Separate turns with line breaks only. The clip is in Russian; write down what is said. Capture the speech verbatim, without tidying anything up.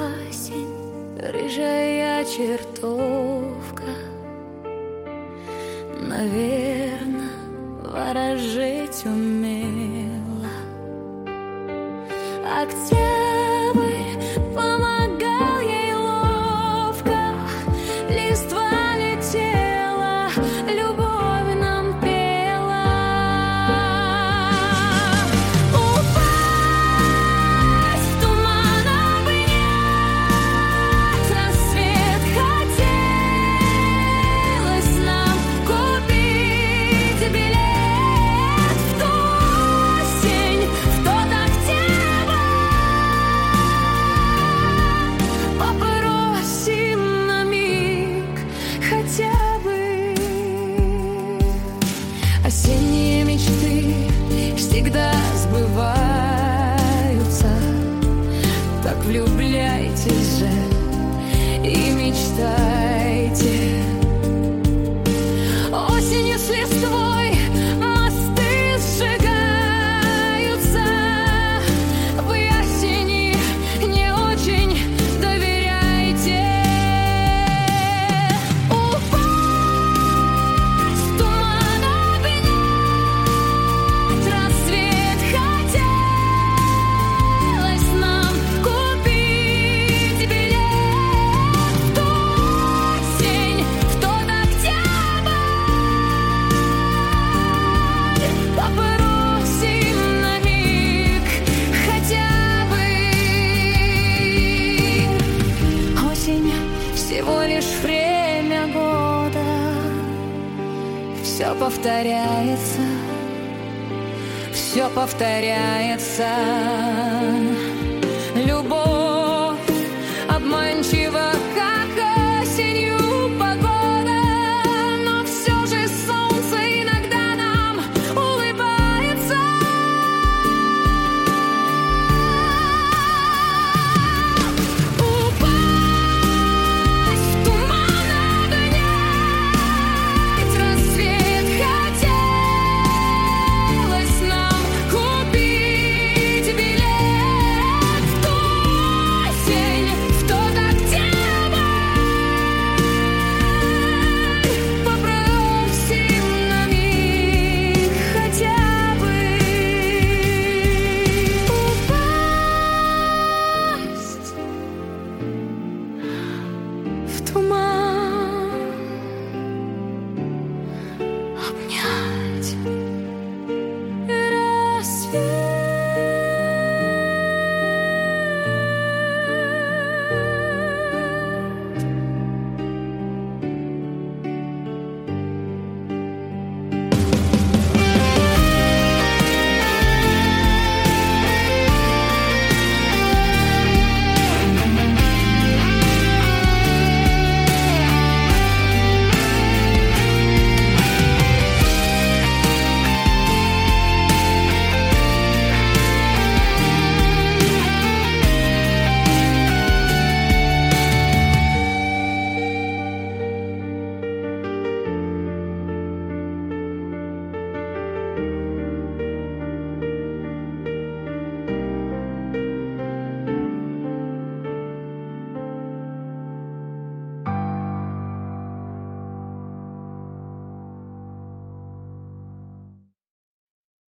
осень, рыжая чертовка, наверно, ворожить умела. Октябрь помогал ей ловко, листва летела, любовь нам пела. Упасть в туман, обнять рассвет хотелось нам, купить билет в ту осень, в тот октябрь. Попросим на миг хотя бы. Осенние мечты всегда сбываются, так влюбляйтесь же и мечтайте. Осенью с листвой мосты сжигаются, вы осени не очень доверяйте. Упасть в туман, обнять рассвет хотелось нам, купить билет в ту осень, в тот октябрь. Попросим на миг хотя бы. Осень всего лишь время года, все повторяется, все повторяется.